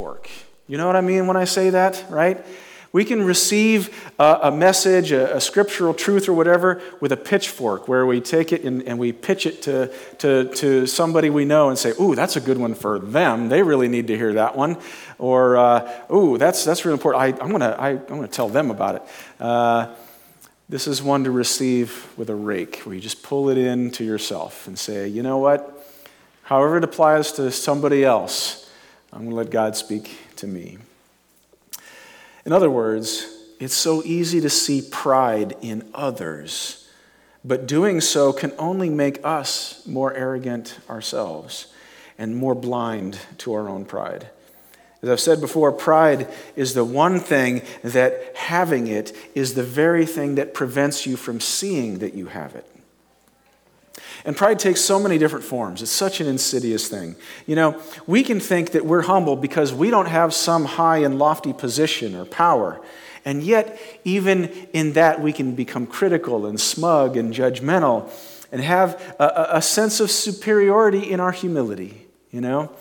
pitchfork. You know what I mean when I say that, right? We can receive a message, a scriptural truth or whatever, with a pitchfork, where we take it and we pitch it to somebody we know and say, ooh, that's a good one for them. They really need to hear that one. Or, ooh, that's really important. I'm gonna tell them about it. This is one to receive with a rake, where you just pull it in to yourself and say, you know what? However it applies to somebody else, I'm going to let God speak to me. In other words, it's so easy to see pride in others, but doing so can only make us more arrogant ourselves and more blind to our own pride. As I've said before, pride is the one thing that having it is the very thing that prevents you from seeing that you have it. And pride takes so many different forms. It's such an insidious thing. You know, we can think that we're humble because we don't have some high and lofty position or power. And yet, even in that, we can become critical and smug and judgmental and have a sense of superiority in our humility, you know?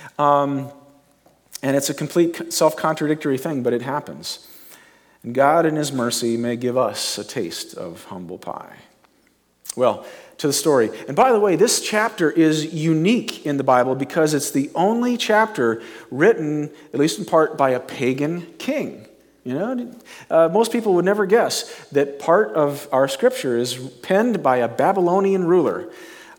And it's a complete self-contradictory thing, but it happens. And God in His mercy may give us a taste of humble pie. Well, to the story. And by the way, this chapter is unique in the Bible because it's the only chapter written, at least in part, by a pagan king. You know, most people would never guess that part of our scripture is penned by a Babylonian ruler.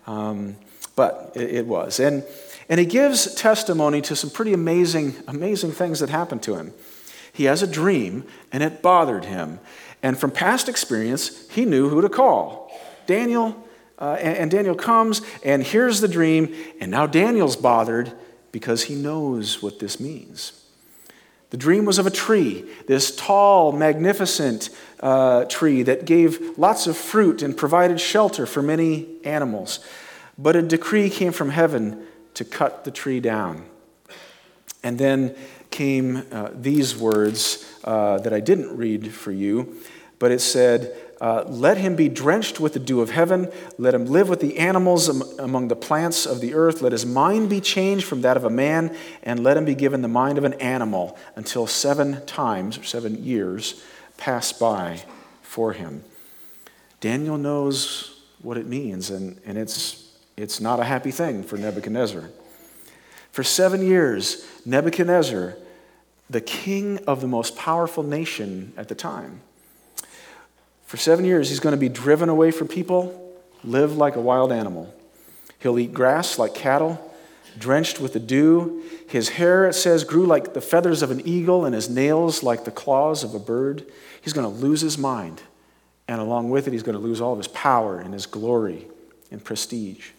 But it was. And he gives testimony to some pretty amazing things that happened to him. He has a dream, and it bothered him. And from past experience, he knew who to call. Daniel. And Daniel comes and hears the dream, and now Daniel's bothered because he knows what this means. The dream was of a tree, this tall, magnificent tree that gave lots of fruit and provided shelter for many animals. But a decree came from heaven to cut the tree down. And then came these words that I didn't read for you, but it said, let him be drenched with the dew of heaven. Let him live with the animals among the plants of the earth. Let his mind be changed from that of a man, and let him be given the mind of an animal until 7 times, or 7 years, pass by for him. Daniel knows what it means, and it's not a happy thing for Nebuchadnezzar. For 7 years, Nebuchadnezzar, the king of the most powerful nation at the time, for 7 years, he's going to be driven away from people, live like a wild animal. He'll eat grass like cattle, drenched with the dew. His hair, it says, grew like the feathers of an eagle, and his nails like the claws of a bird. He's going to lose his mind. And along with it, he's going to lose all of his power and his glory and prestige.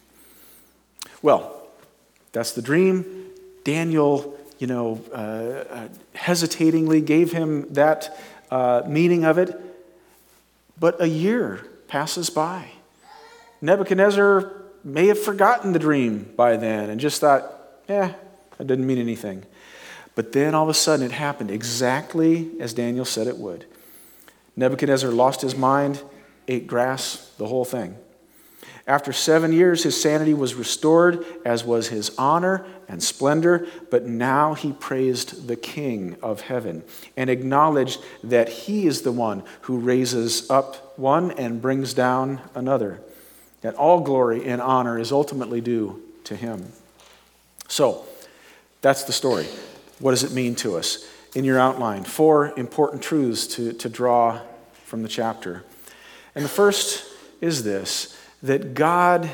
Well, that's the dream. Daniel, hesitatingly gave him that meaning of it. But a year passes by. Nebuchadnezzar may have forgotten the dream by then and just thought, that didn't mean anything. But then all of a sudden it happened exactly as Daniel said it would. Nebuchadnezzar lost his mind, ate grass, the whole thing. After 7 years, his sanity was restored, as was his honor and splendor, but now he praised the King of heaven and acknowledged that he is the one who raises up one and brings down another, that all glory and honor is ultimately due to him. So, that's the story. What does it mean to us? In your outline, 4 important truths to draw from the chapter. And the first is this, that God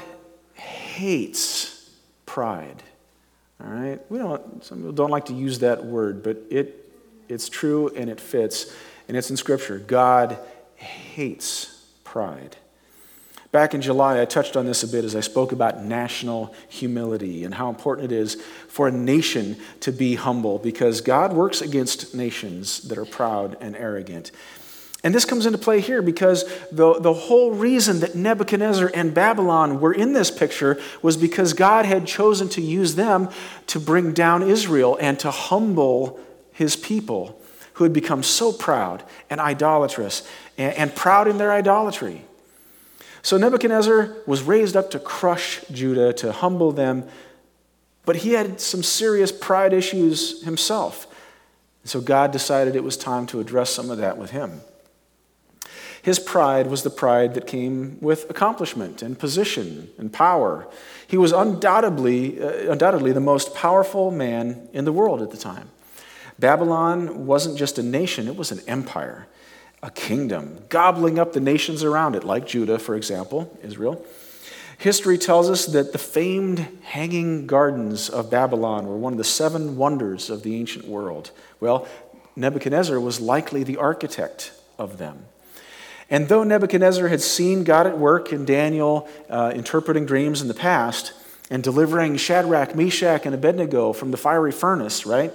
hates pride. All right? Some people don't like to use that word, but it's true and it fits, and it's in Scripture. God hates pride. Back in July, I touched on this a bit as I spoke about national humility and how important it is for a nation to be humble, because God works against nations that are proud and arrogant. And this comes into play here because the whole reason that Nebuchadnezzar and Babylon were in this picture was because God had chosen to use them to bring down Israel and to humble his people who had become so proud and idolatrous and proud in their idolatry. So Nebuchadnezzar was raised up to crush Judah, to humble them, But he had some serious pride issues himself. And so God decided it was time to address some of that with him. His pride was the pride that came with accomplishment and position and power. He was undoubtedly the most powerful man in the world at the time. Babylon wasn't just a nation, it was an empire, a kingdom, gobbling up the nations around it, like Judah, for example, Israel. History tells us that the famed hanging gardens of Babylon were one of the 7 wonders of the ancient world. Well, Nebuchadnezzar was likely the architect of them. And though Nebuchadnezzar had seen God at work in Daniel interpreting dreams in the past and delivering Shadrach, Meshach, and Abednego from the fiery furnace, right?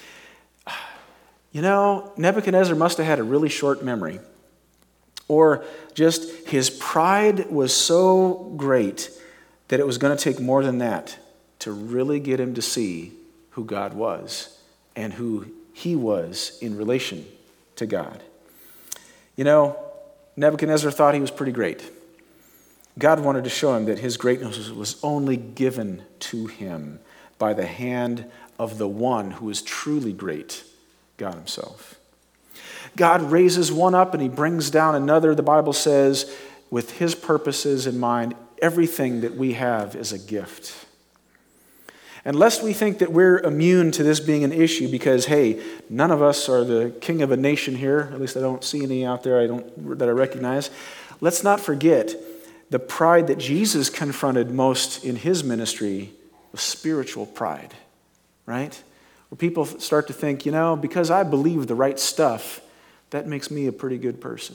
You know, Nebuchadnezzar must have had a really short memory. Or just his pride was so great that it was going to take more than that to really get him to see who God was and who he was in relation to God. You know, Nebuchadnezzar thought he was pretty great. God wanted to show him that his greatness was only given to him by the hand of the one who is truly great, God himself. God raises one up and he brings down another, the Bible says, with his purposes in mind. Everything that we have is a gift. And lest we think that we're immune to this being an issue because, hey, none of us are the king of a nation here, at least I don't see any out there that I recognize, let's not forget the pride that Jesus confronted most in his ministry was spiritual pride, right? Where people start to think, you know, because I believe the right stuff, that makes me a pretty good person.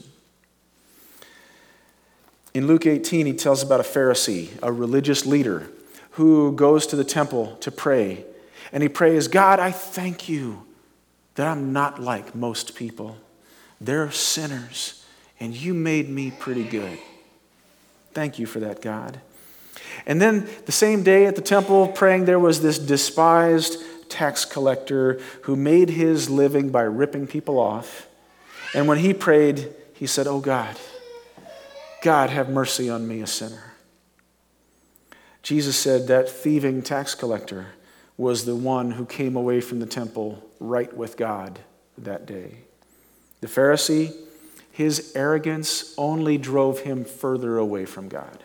In Luke 18, he tells about a Pharisee, a religious leader, who goes to the temple to pray. And he prays, God, I thank you that I'm not like most people. They're sinners, and you made me pretty good. Thank you for that, God. And then the same day at the temple praying, there was this despised tax collector who made his living by ripping people off. And when he prayed, he said, oh God, God, have mercy on me, a sinner. Jesus said that thieving tax collector was the one who came away from the temple right with God that day. The Pharisee, his arrogance only drove him further away from God.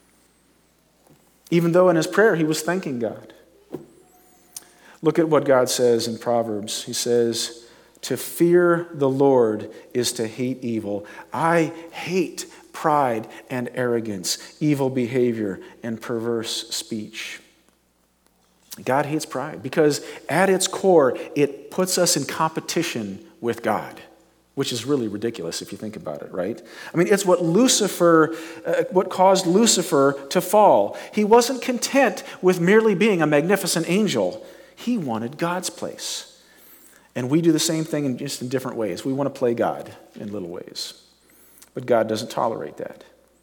Even though in his prayer he was thanking God. Look at what God says in Proverbs. He says, to fear the Lord is to hate evil. I hate pride and arrogance, evil behavior, and perverse speech. God hates pride because at its core, it puts us in competition with God, which is really ridiculous if you think about it, right? I mean, it's what caused Lucifer to fall. He wasn't content with merely being a magnificent angel. He wanted God's place. And we do the same thing in different ways. We want to play God in little ways. But God doesn't tolerate that.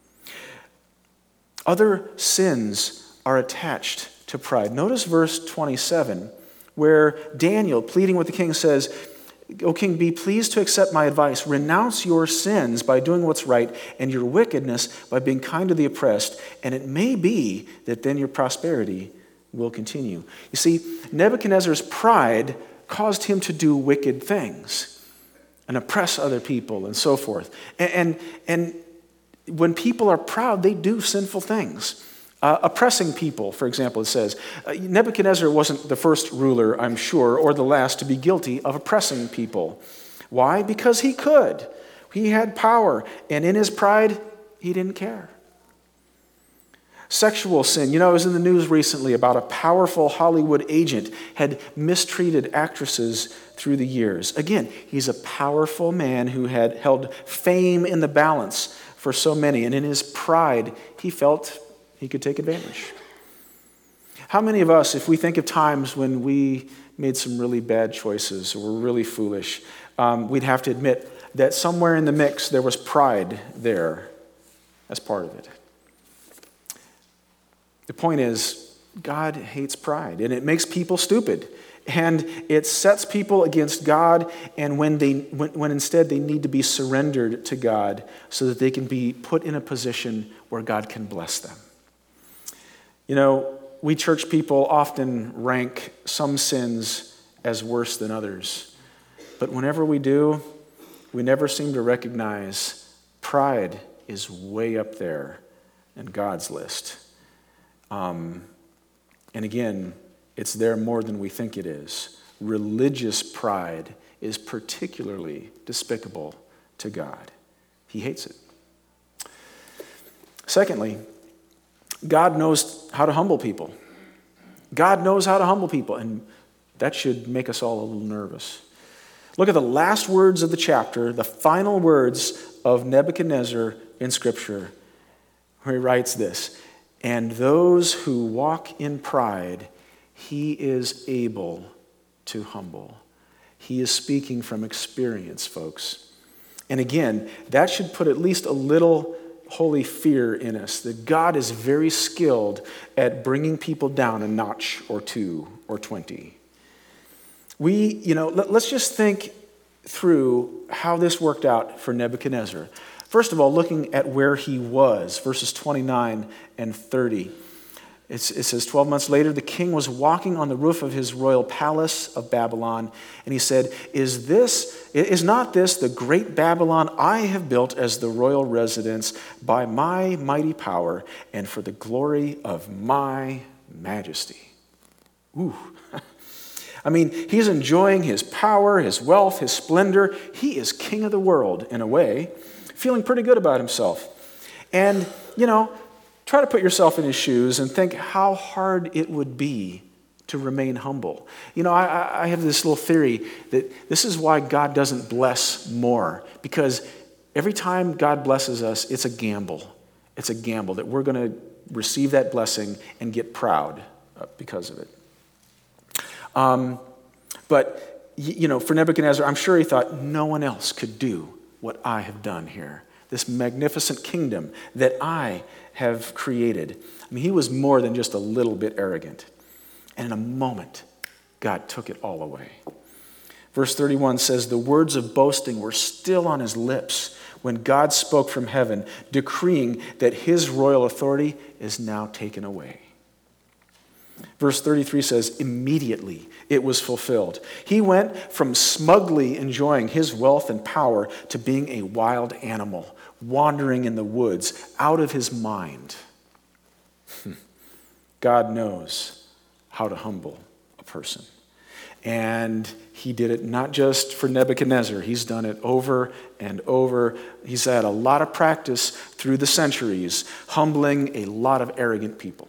Other sins are attached to pride. Notice verse 27, where Daniel, pleading with the king, says, O king, be pleased to accept my advice. Renounce your sins by doing what's right and your wickedness by being kind to the oppressed, and it may be that then your prosperity will continue. You see, Nebuchadnezzar's pride caused him to do wicked things and oppress other people and so forth. And when people are proud, they do sinful things. Oppressing people, for example, it says, Nebuchadnezzar wasn't the first ruler, I'm sure, or the last to be guilty of oppressing people. Why? Because he could. He had power, and in his pride, he didn't care. Sexual sin. You know, I was in the news recently about a powerful Hollywood agent had mistreated actresses through the years. Again, he's a powerful man who had held fame in the balance for so many, and in his pride, he felt he could take advantage. How many of us, if we think of times when we made some really bad choices or were really foolish, we'd have to admit that somewhere in the mix there was pride there as part of it. The point is, God hates pride, and it makes people stupid. And it sets people against God, and when instead they need to be surrendered to God so that they can be put in a position where God can bless them. You know, we church people often rank some sins as worse than others. But whenever we do, we never seem to recognize pride is way up there in God's list. And again, it's there more than we think it is. Religious pride is particularly despicable to God. He hates it. Secondly, God knows how to humble people. God knows how to humble people, and that should make us all a little nervous. Look at the last words of the chapter, the final words of Nebuchadnezzar in Scripture, where he writes this, "And those who walk in pride, he is able to humble." He is speaking from experience, folks. And again, that should put at least a little holy fear in us, that God is very skilled at bringing people down a notch or 2 or 20. Let's just think through how this worked out for Nebuchadnezzar. First of all, looking at where he was, verses 29 and 30. It says, 12 months later, the king was walking on the roof of his royal palace of Babylon, and he said, Is not this the great Babylon I have built as the royal residence by my mighty power and for the glory of my majesty? Ooh. I mean, he's enjoying his power, his wealth, his splendor. He is king of the world, in a way, feeling pretty good about himself. And, try to put yourself in his shoes and think how hard it would be to remain humble. I have this little theory that this is why God doesn't bless more, because every time God blesses us, it's a gamble. It's a gamble that we're going to receive that blessing and get proud because of it. But for Nebuchadnezzar, I'm sure he thought, no one else could do what I have done here. This magnificent kingdom that I have created. I mean, he was more than just a little bit arrogant. And in a moment, God took it all away. Verse 31 says, the words of boasting were still on his lips when God spoke from heaven, decreeing that his royal authority is now taken away. Verse 33 says, immediately it was fulfilled. He went from smugly enjoying his wealth and power to being a wild animal, wandering in the woods, out of his mind. God knows how to humble a person. And he did it not just for Nebuchadnezzar. He's done it over and over. He's had a lot of practice through the centuries, humbling a lot of arrogant people.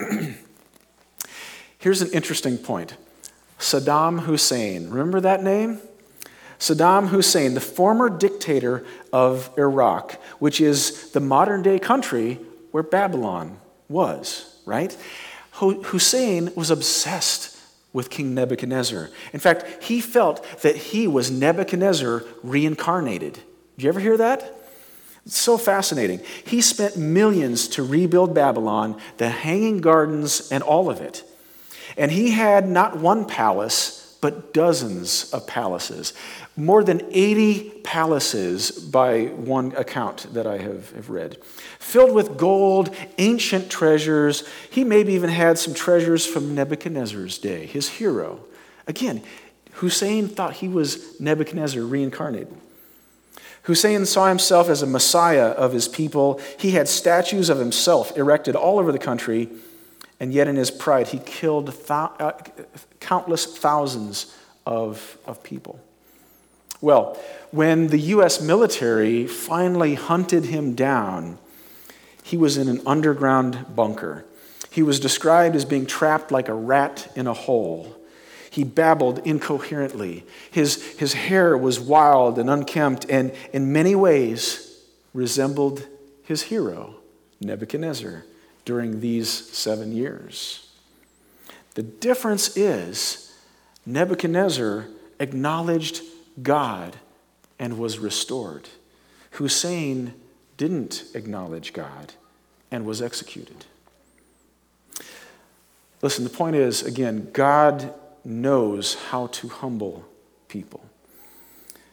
Here's an interesting point. Saddam Hussein, remember that name? Saddam Hussein, the former dictator of Iraq, which is the modern-day country where Babylon was, right? Hussein was obsessed with King Nebuchadnezzar. In fact, he felt that he was Nebuchadnezzar reincarnated. Did you ever hear that? It's so fascinating. He spent millions to rebuild Babylon, the Hanging Gardens, and all of it. And he had not one palace, but dozens of palaces. More than 80 palaces by one account that I have read. Filled with gold, ancient treasures. He maybe even had some treasures from Nebuchadnezzar's day, his hero. Again, Hussein thought he was Nebuchadnezzar reincarnated. Hussein saw himself as a messiah of his people. He had statues of himself erected all over the country. And yet in his pride, he killed countless thousands of people. Well, when the U.S. military finally hunted him down, he was in an underground bunker. He was described as being trapped like a rat in a hole. He babbled incoherently. His hair was wild and unkempt and in many ways resembled his hero, Nebuchadnezzar, during these 7 years. The difference is Nebuchadnezzar acknowledged God and was restored. Hussein didn't acknowledge God and was executed. Listen, the point is, again, God knows how to humble people.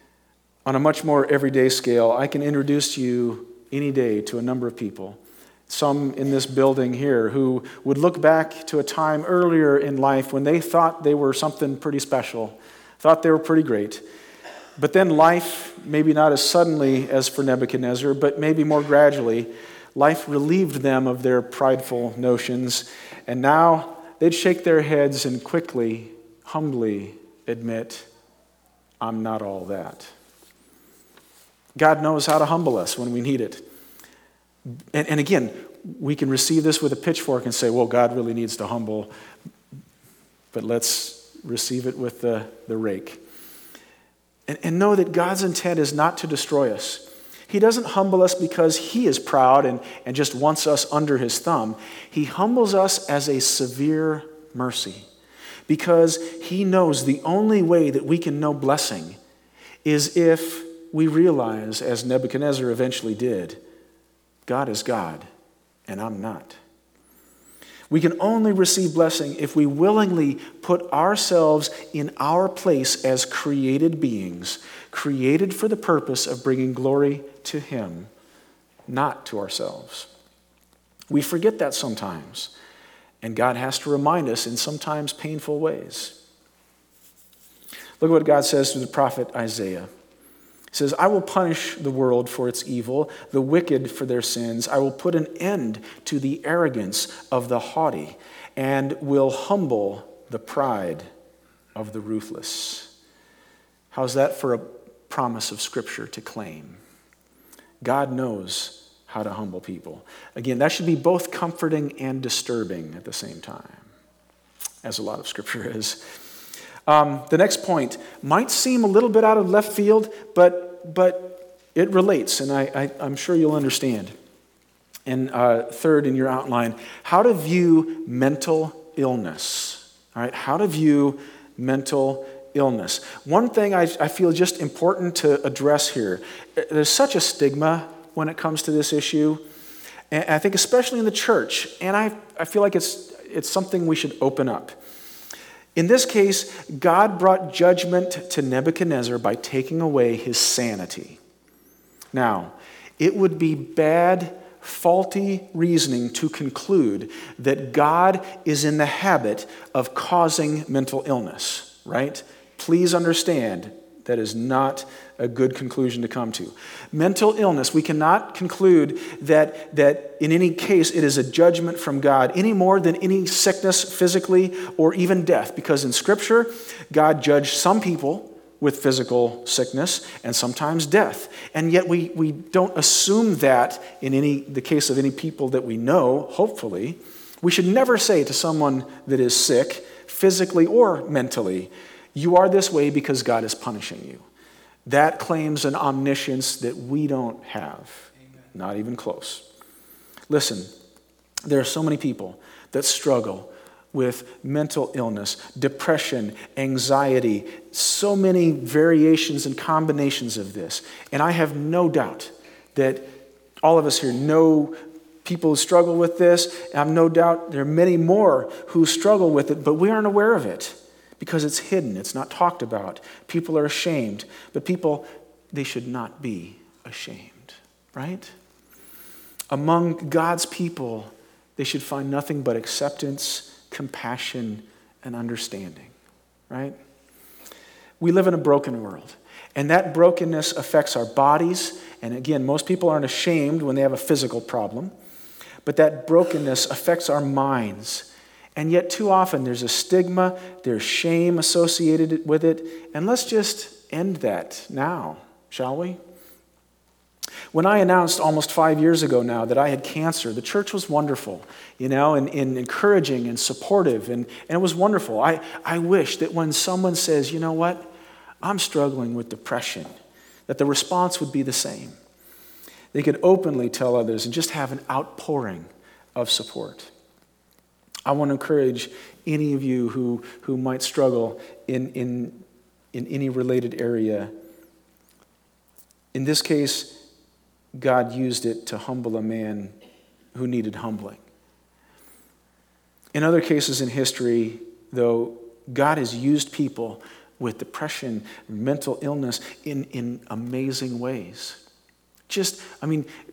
On a much more everyday scale, I can introduce you any day to a number of people. some in this building here who would look back to a time earlier in life when they thought they were something pretty special, thought they were pretty great. But then life, maybe not as suddenly as for Nebuchadnezzar, but maybe more gradually, life relieved them of their prideful notions, and now they'd shake their heads and quickly, humbly admit, I'm not all that. God knows how to humble us when we need it. And again, we can receive this with a pitchfork and say, well, God really needs to humble, but let's receive it with the rake. And know that God's intent is not to destroy us. He doesn't humble us because he is proud and just wants us under his thumb. He humbles us as a severe mercy because he knows the only way that we can know blessing is if we realize, as Nebuchadnezzar eventually did, God is God and I'm not. We can only receive blessing if we willingly put ourselves in our place as created beings, created for the purpose of bringing glory to him, not to ourselves. We forget that sometimes, and God has to remind us in sometimes painful ways. Look at what God says to the prophet Isaiah. He says, I will punish the world for its evil, the wicked for their sins. I will put an end to the arrogance of the haughty and will humble the pride of the ruthless. How's that for a promise of Scripture to claim? God knows how to humble people. Again, that should be both comforting and disturbing at the same time, as a lot of Scripture is. The next point might seem a little bit out of left field, but it relates, and I'm sure you'll understand. And third in your outline, how to view mental illness. All right, how to view mental illness. One thing I feel just important to address here, there's such a stigma when it comes to this issue, and I think especially in the church, and I feel like it's something we should open up. In this case, God brought judgment to Nebuchadnezzar by taking away his sanity. Now, it would be bad, faulty reasoning to conclude that God is in the habit of causing mental illness, right? Please understand that is not a good conclusion to come to. Mental illness, we cannot conclude that in any case it is a judgment from God any more than any sickness physically or even death, because in Scripture, God judged some people with physical sickness and sometimes death. And yet we don't assume that in the case of any people that we know, hopefully. We should never say to someone that is sick, physically or mentally, you are this way because God is punishing you. That claims an omniscience that we don't have. Amen. Not even close. Listen, there are so many people that struggle with mental illness, depression, anxiety, so many variations and combinations of this. And I have no doubt that all of us here know people who struggle with this. I have no doubt there are many more who struggle with it, but we aren't aware of it. Because it's hidden, it's not talked about. People are ashamed. But people, they should not be ashamed, right? Among God's people, they should find nothing but acceptance, compassion, and understanding, right? We live in a broken world, and that brokenness affects our bodies. And again, most people aren't ashamed when they have a physical problem, but that brokenness affects our minds. And yet too often there's a stigma, there's shame associated with it, and let's just end that now, shall we? When I announced almost 5 years ago now that I had cancer, the church was wonderful, and encouraging and supportive, and it was wonderful. I wish that when someone says, you know what, I'm struggling with depression, that the response would be the same. They could openly tell others and just have an outpouring of support. I want to encourage any of you who might struggle in any related area. In this case, God used it to humble a man who needed humbling. In other cases in history, though, God has used people with depression, mental illness in amazing ways.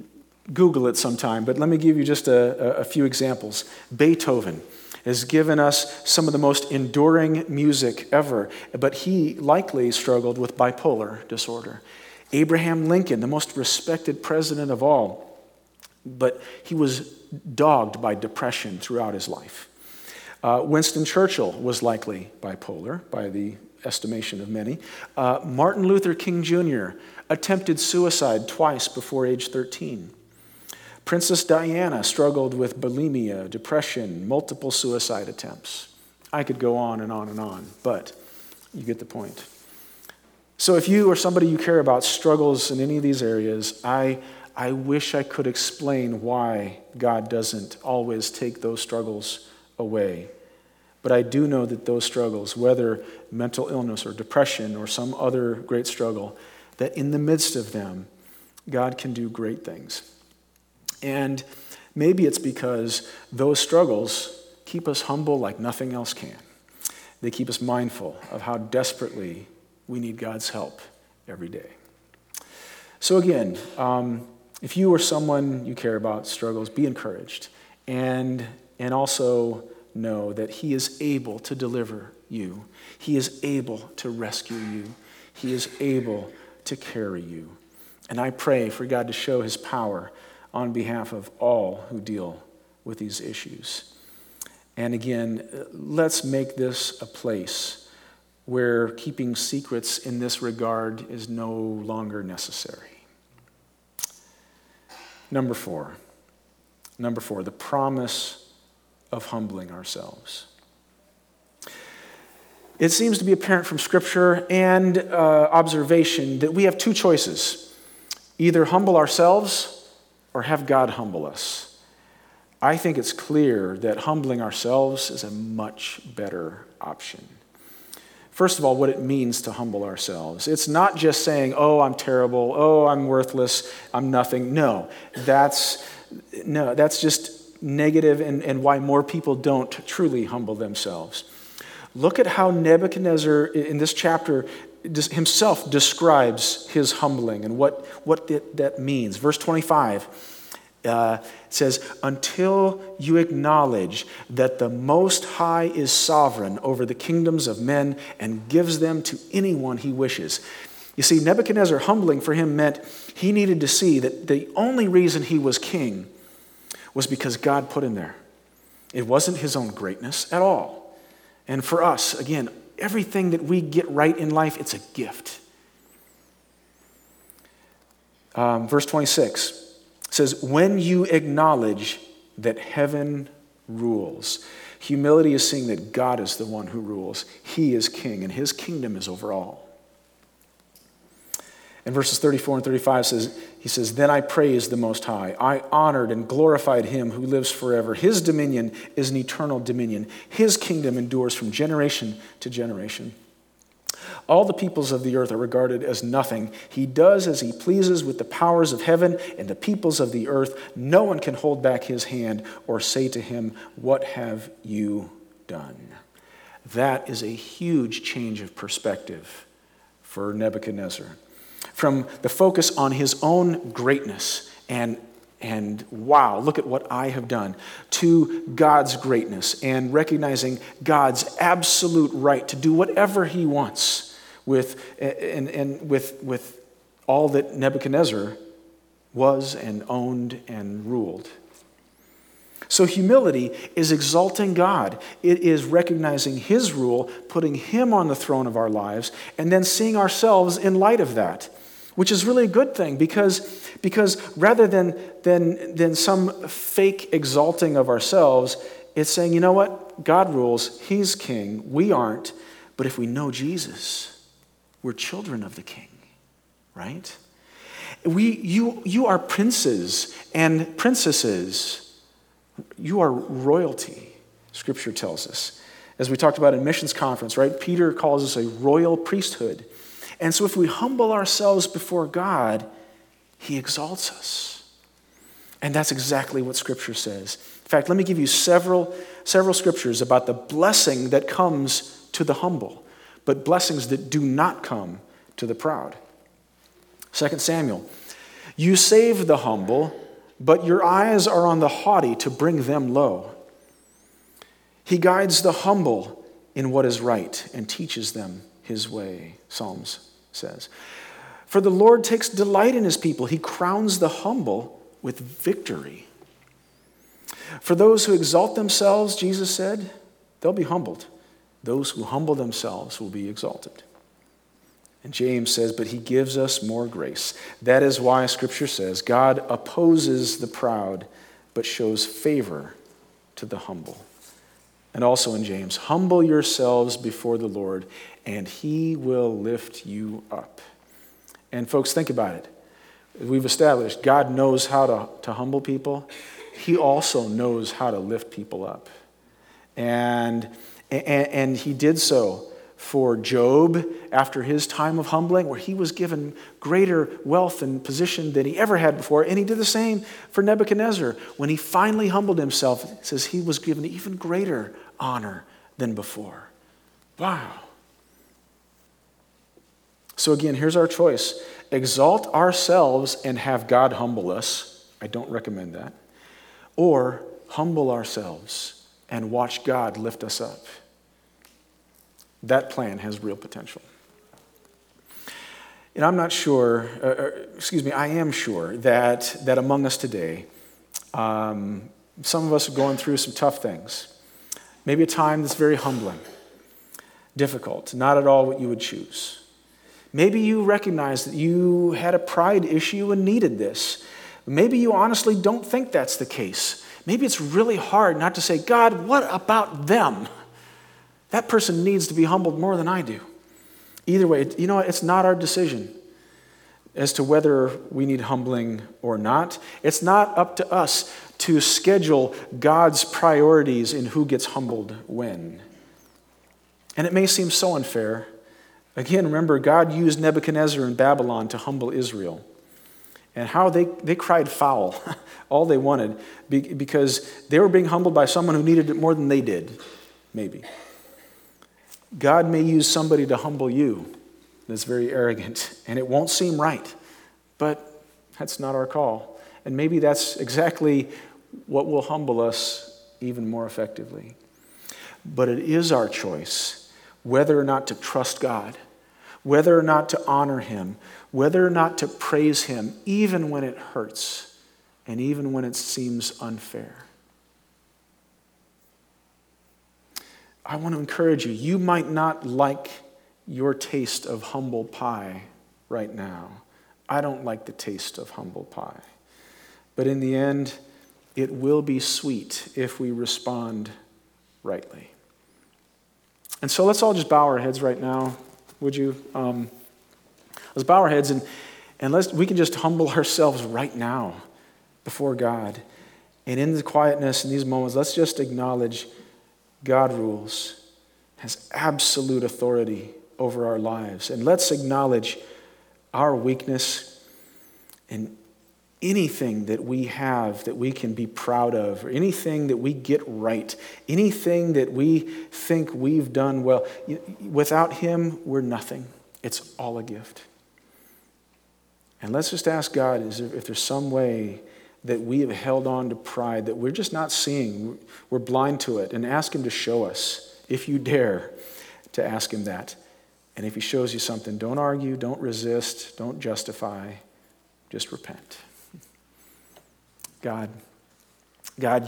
Google it sometime, but let me give you just a few examples. Beethoven has given us some of the most enduring music ever, but he likely struggled with bipolar disorder. Abraham Lincoln, the most respected president of all, but he was dogged by depression throughout his life. Winston Churchill was likely bipolar, by the estimation of many. Martin Luther King Jr. attempted suicide twice before age 13. Princess Diana struggled with bulimia, depression, multiple suicide attempts. I could go on and on and on, but you get the point. So if you or somebody you care about struggles in any of these areas, I wish I could explain why God doesn't always take those struggles away. But I do know that those struggles, whether mental illness or depression or some other great struggle, that in the midst of them, God can do great things. And maybe it's because those struggles keep us humble like nothing else can. They keep us mindful of how desperately we need God's help every day. So again, if you or someone you care about struggles, be encouraged. And also know that He is able to deliver you. He is able to rescue you. He is able to carry you. And I pray for God to show His power on behalf of all who deal with these issues. And again, let's make this a place where keeping secrets in this regard is no longer necessary. Number four, the promise of humbling ourselves. It seems to be apparent from Scripture and observation that we have two choices: either humble ourselves or have God humble us. I think it's clear that humbling ourselves is a much better option. First of all, what it means to humble ourselves. It's not just saying, oh, I'm terrible, oh, I'm worthless, I'm nothing. No, that's just negative and why more people don't truly humble themselves. Look at how Nebuchadnezzar, in this chapter, himself describes his humbling and what that means. Verse 25 says, until you acknowledge that the Most High is sovereign over the kingdoms of men and gives them to anyone he wishes. You see, Nebuchadnezzar humbling for him meant he needed to see that the only reason he was king was because God put him there. It wasn't his own greatness at all. And for us, again, everything that we get right in life, it's a gift. Verse 26 says, when you acknowledge that heaven rules. Humility is seeing that God is the one who rules. He is king, and his kingdom is over all. And verses 34 and 35 he says, then I praised the Most High. I honored and glorified him who lives forever. His dominion is an eternal dominion. His kingdom endures from generation to generation. All the peoples of the earth are regarded as nothing. He does as he pleases with the powers of heaven and the peoples of the earth. No one can hold back his hand or say to him, what have you done? That is a huge change of perspective for Nebuchadnezzar. From the focus on his own greatness and wow, look at what I have done, to God's greatness and recognizing God's absolute right to do whatever he wants with all that Nebuchadnezzar was and owned and ruled. So humility is exalting God. It is recognizing his rule, putting him on the throne of our lives, and then seeing ourselves in light of that, which is really a good thing because rather than some fake exalting of ourselves, it's saying, you know what? God rules. He's king. We aren't. But if we know Jesus, we're children of the king, right? You are princes and princesses. You are royalty, Scripture tells us. As we talked about in missions conference, right? Peter calls us a royal priesthood. And so if we humble ourselves before God, he exalts us. And that's exactly what Scripture says. In fact, let me give you several scriptures about the blessing that comes to the humble, but blessings that do not come to the proud. 2 Samuel, you save the humble, but your eyes are on the haughty to bring them low. He guides the humble in what is right and teaches them his way, Psalms says. For the Lord takes delight in his people. He crowns the humble with victory. For those who exalt themselves, Jesus said, they'll be humbled. Those who humble themselves will be exalted. And James says, but he gives us more grace. That is why Scripture says, God opposes the proud, but shows favor to the humble. And also in James, humble yourselves before the Lord, and he will lift you up. And folks, think about it. We've established God knows how to humble people. He also knows how to lift people up. And he did so for Job after his time of humbling, where he was given greater wealth and position than he ever had before. And he did the same for Nebuchadnezzar. When he finally humbled himself, it says he was given even greater honor than before. Wow. So again, here's our choice. Exalt ourselves and have God humble us. I don't recommend that. Or humble ourselves and watch God lift us up. That plan has real potential. And I'm not sure, I am sure that among us today, some of us are going through some tough things. Maybe a time that's very humbling, difficult, not at all what you would choose. Maybe you recognize that you had a pride issue and needed this. Maybe you honestly don't think that's the case. Maybe it's really hard not to say, God, what about them? That person needs to be humbled more than I do. Either way, you know what? It's not our decision as to whether we need humbling or not. It's not up to us to schedule God's priorities in who gets humbled when. And it may seem so unfair. Again, remember, God used Nebuchadnezzar in Babylon to humble Israel. And how they cried foul, all they wanted, because they were being humbled by someone who needed it more than they did, maybe. God may use somebody to humble you that's very arrogant, and it won't seem right, but that's not our call. And maybe that's exactly what will humble us even more effectively. But it is our choice whether or not to trust God, whether or not to honor him, whether or not to praise him, even when it hurts and even when it seems unfair. I want to encourage you. You might not like your taste of humble pie right now. I don't like the taste of humble pie. But in the end, it will be sweet if we respond rightly. And so let's all just bow our heads right now, would you? Let's bow our heads and we can just humble ourselves right now before God. And in the quietness in these moments, let's just acknowledge God rules, has absolute authority over our lives. And let's acknowledge our weakness and anything that we have that we can be proud of, or anything that we get right, anything that we think we've done well. Without him, we're nothing. It's all a gift. And let's just ask God if there's some way that we have held on to pride that we're just not seeing. We're blind to it. And ask him to show us, if you dare to ask him that. And if he shows you something, don't argue, don't resist, don't justify, just repent. God,